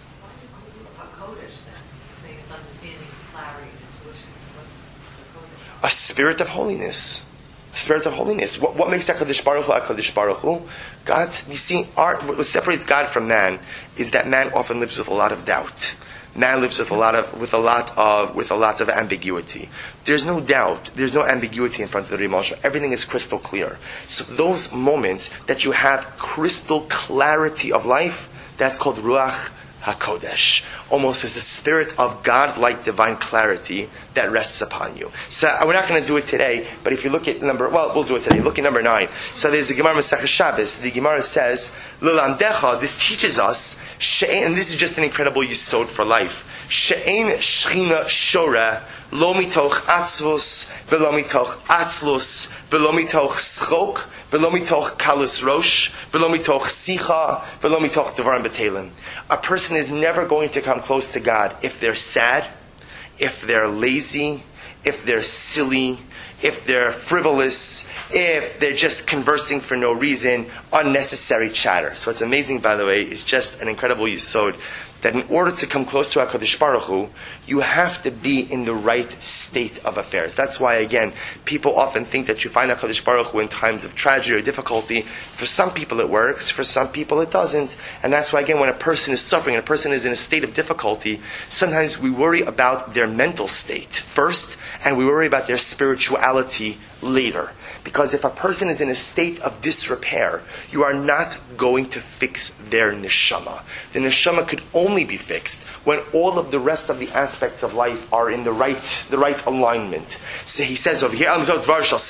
A spirit of holiness. A spirit of holiness. What, what makes HaKadosh Baruch Hu HaKadosh Baruch Hu? God, you see, our, what separates God from man is that man often lives with a lot of doubt. Man lives with a lot of with a lot of with a lot of ambiguity. There's no doubt, there's no ambiguity in front of the Rima Moshe. Everything is crystal clear. So those moments that you have crystal clarity of life, that's called Ruach HaKodesh, almost as a spirit of God-like divine clarity that rests upon you. So we're not going to do it today, but if you look at number, well, we'll do it today. Look at number nine. So there's a Gemara Masechah Shabbos. The Gemara says, "Lilamdecha." This teaches us, she'ein, and this is just an incredible yisod for life. She'ein shchina shora lo mitoch atzvus v'lo mitoch atzlus v'lo mitoch schok v'lo mitoch kalus rosh v'lo mitoch sicha v'lo mitoch devarim betelim. A person is never going to come close to God if they're sad, if they're lazy, if they're silly, if they're frivolous, if they're just conversing for no reason, unnecessary chatter. So it's amazing, by the way, it's just an incredible yisod that in order to come close to HaKadosh Baruch Hu, you have to be in the right state of affairs. That's why, again, people often think that you find HaKadosh Baruch Hu in times of tragedy or difficulty. For some people it works, for some people it doesn't. And that's why, again, when a person is suffering and a person is in a state of difficulty, sometimes we worry about their mental state first, and we worry about their spirituality later. Because if a person is in a state of disrepair, you are not going to fix their neshama. The neshama could only be fixed when all of the rest of the aspects of life are in the right, the right alignment. So he says over here, he actually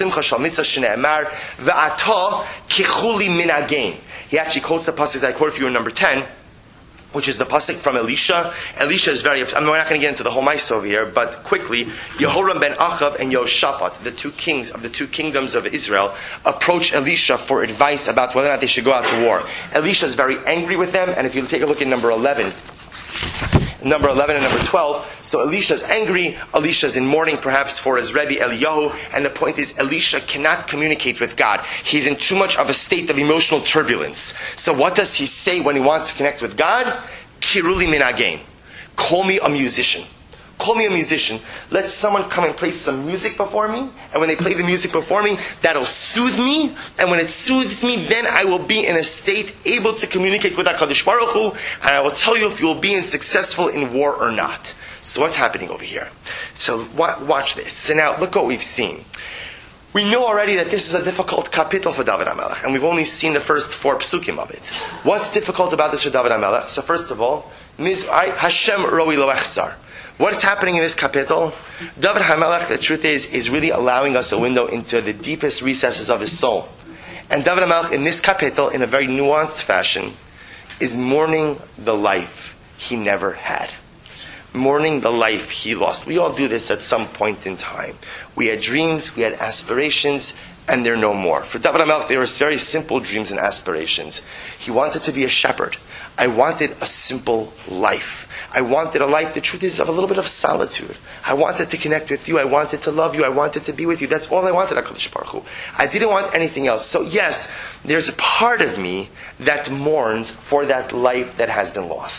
quotes the pasuk that I quoted for you in number ten, which is the pasuk from Elisha. Elisha is very upset. I mean, we're not going to get into the whole mice over here, but quickly, Yehoram ben Achav and Yehoshaphat, the two kings of the two kingdoms of Israel, approach Elisha for advice about whether or not they should go out to war. Elisha is very angry with them, and if you take a look at number eleven, number eleven and number twelve, so Elisha is angry, Elisha is in mourning perhaps for his Rebbe Eliyahu, and the point is Elisha cannot communicate with God. He's in too much of a state of emotional turbulence. So what does he say when he wants to connect with God? Kiruli minagain. Call me a musician. Call me a musician. Let someone come and play some music before me, and when they play the music before me, that'll soothe me, and when it soothes me, then I will be in a state able to communicate with HaKadosh Baruch Hu, and I will tell you if you will be successful in war or not. So what's happening over here? So watch this. So now, look what we've seen. We know already that this is a difficult kapitel for David HaMelech, and we've only seen the first four psukim of it. What's difficult about this for David HaMelech? So first of all, Hashem roi lo echsar. What's happening in this kapitel? David HaMelech, the truth is, is really allowing us a window into the deepest recesses of his soul. And David HaMelech, in this kapitel, in a very nuanced fashion, is mourning the life he never had. Mourning the life he lost. We all do this at some point in time. We had dreams, we had aspirations, and they're no more. For David HaMelech, there was very simple dreams and aspirations. He wanted to be a shepherd. I wanted a simple life. I wanted a life, the truth is, of a little bit of solitude. I wanted to connect with you. I wanted to love you. I wanted to be with you. That's all I wanted, HaKadosh Baruch Hu. I didn't want anything else. So yes, there's a part of me that mourns for that life that has been lost.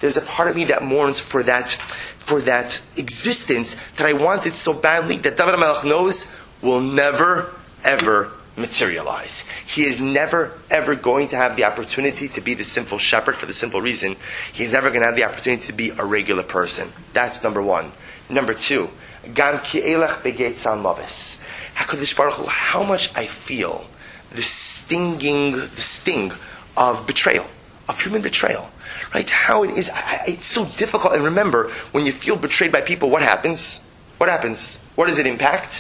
There's a part of me that mourns for that, for that existence that I wanted so badly that David HaMelech knows will never, ever materialize. He is never, ever going to have the opportunity to be the simple shepherd for the simple reason he's never going to have the opportunity to be a regular person. That's number one. Number two, Gam ki elech begeit tzal mavis. HaKadosh Baruch Hu, how much I feel the stinging, the sting of betrayal, of human betrayal. Right? How it is, I, I, it's so difficult. And remember, when you feel betrayed by people, what happens? What happens? What does it impact?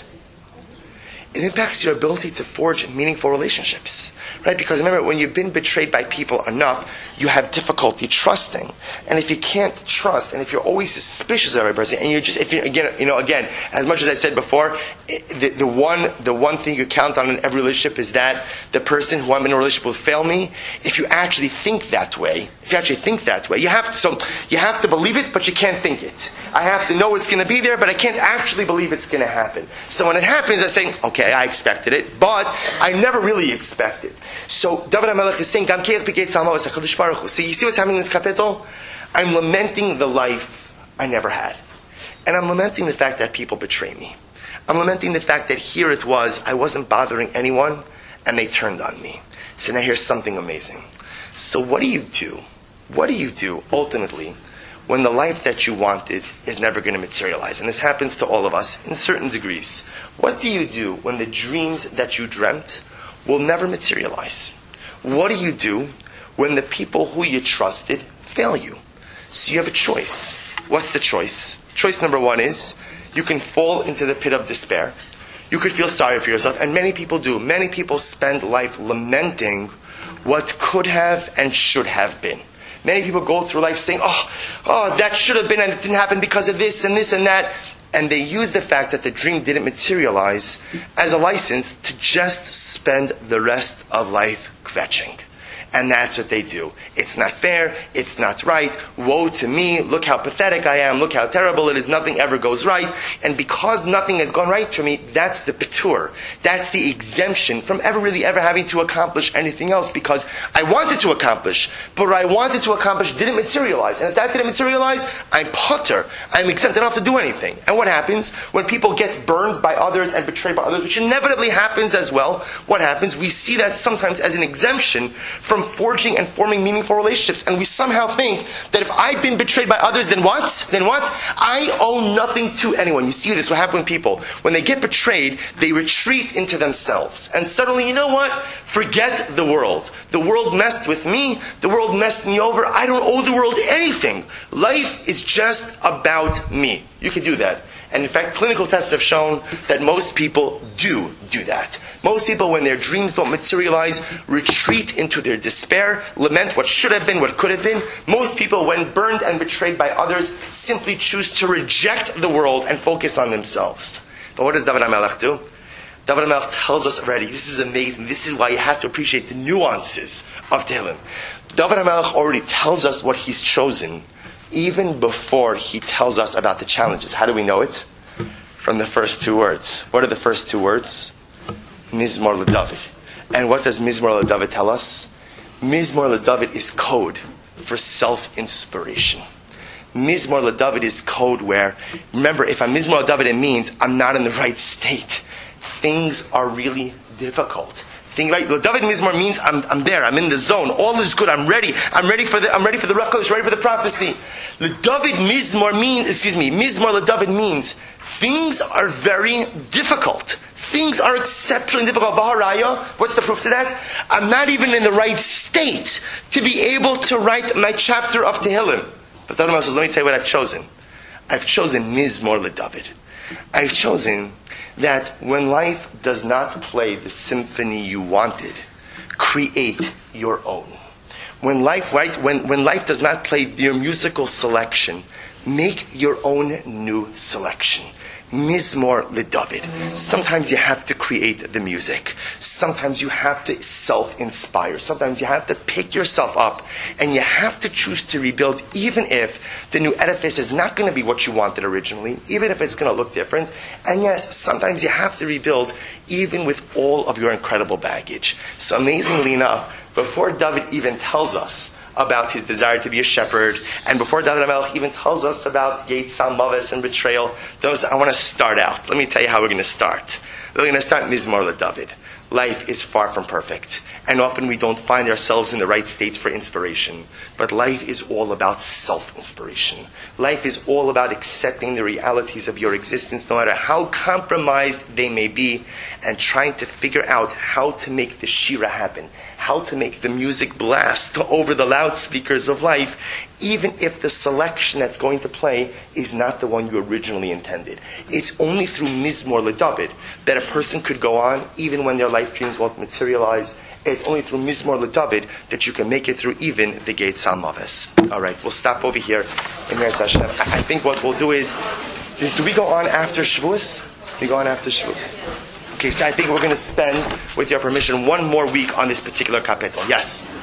It impacts your ability to forge meaningful relationships, right? Because remember, when you've been betrayed by people enough, you have difficulty trusting. And if you can't trust, and if you're always suspicious of every person, and you just, if you again, you know, again, as much as I said before, the, the one, the one thing you count on in every relationship is that the person who I'm in a relationship with will fail me. If you actually think that way, if you actually think that way, you have to. So you have to believe it, but you can't think it. I have to know it's going to be there, but I can't actually believe it's going to happen. So when it happens, I say, okay, I expected it, but I never really expected. So David HaMelech is saying, Gam ki elech begeit tzal mavis HaKadosh Baruch Hu. So you see what's happening in this kapitel? I'm lamenting the life I never had. And I'm lamenting the fact that people betray me. I'm lamenting the fact that here it was, I wasn't bothering anyone, and they turned on me. So now here's something amazing. So what do you do? What do you do, ultimately, when the life that you wanted is never going to materialize? And this happens to all of us in certain degrees. What do you do when the dreams that you dreamt will never materialize? What do you do when the people who you trusted fail you? So you have a choice. What's the choice? Choice number one is you can fall into the pit of despair. You could feel sorry for yourself, and many people do. Many people spend life lamenting what could have and should have been. Many people go through life saying, oh, oh, that should have been and it didn't happen because of this and this and that. And they use the fact that the dream didn't materialize as a license to just spend the rest of life kvetching. And that's what they do. It's not fair. It's not right. Woe to me. Look how pathetic I am. Look how terrible it is. Nothing ever goes right. And because nothing has gone right for me, that's the patur. That's the exemption from ever really ever having to accomplish anything else, because I wanted to accomplish, but what I wanted to accomplish didn't materialize. And if that didn't materialize, I'm putter. I'm exempt. I don't have to do anything. And what happens when people get burned by others and betrayed by others, which inevitably happens as well? What happens? We see that sometimes as an exemption from forging and forming meaningful relationships, and we somehow think that if I've been betrayed by others, then what? Then what? I owe nothing to anyone. You see this, what happens with people. When they get betrayed, they retreat into themselves. And suddenly, you know what? Forget the world. The world messed with me. The world messed me over. I don't owe the world anything. Life is just about me. You can do that. And in fact, clinical tests have shown that most people do do that. Most people, when their dreams don't materialize, retreat into their despair, lament what should have been, what could have been. Most people, when burned and betrayed by others, simply choose to reject the world and focus on themselves. But what does David HaMelech do? David HaMelech tells us already, this is amazing, this is why you have to appreciate the nuances of Tehillim. David HaMelech already tells us what he's chosen, even before he tells us about the challenges. How do we know it? From the first two words. What are the first two words? Mizmor LeDavid. And what does Mizmor LeDavid tell us? Mizmor LeDavid is code for self-inspiration. Mizmor LeDavid is code where, remember, if I'm Mizmor LeDavid, it means I'm not in the right state. Things are really difficult. Thing, right? LeDavid Mizmor means I'm, I'm there. I'm in the zone. All is good. I'm ready. I'm ready for the. I'm ready for the Ruach HaKodesh. Ready for the prophecy. LeDavid Mizmor means. Excuse me. Mizmor LeDavid means things are very difficult. Things are exceptionally difficult. Vaharaya. What's the proof to that? I'm not even in the right state to be able to write my chapter of Tehillim. But David says, "Let me tell you what I've chosen. I've chosen Mizmor LeDavid. I've chosen." That when life does not play the symphony you wanted, create your own. When life, right, when, when life does not play your musical selection, make your own new selection. Mizmor LeDavid. Sometimes you have to create the music. Sometimes you have to self-inspire. Sometimes you have to pick yourself up and you have to choose to rebuild, even if the new edifice is not going to be what you wanted originally, even if it's going to look different. And yes, sometimes you have to rebuild even with all of your incredible baggage. So amazingly enough, before David even tells us about his desire to be a shepherd. And before David HaMelech even tells us about Yetz HaMaves and betrayal, those, I want to start out. Let me tell you how we're going to start. We're going to start Mizmor LeDavid. Life is far from perfect, and often we don't find ourselves in the right states for inspiration. But life is all about self-inspiration. Life is all about accepting the realities of your existence, no matter how compromised they may be, and trying to figure out how to make the shira happen, how to make the music blast over the loudspeakers of life, even if the selection that's going to play is not the one you originally intended. It's only through Mizmor LeDavid that a person could go on, even when their life dreams won't materialize. It's only through Mizmor LeDavid that you can make it through even the Yetz HaMaves. All right, we'll stop over here in Meretz Hashem. I think what we'll do is, is, do we go on after Shavuos? We go on after Shavuos. Okay, so I think we're going to spend, with your permission, one more week on this particular kapitel. Yes?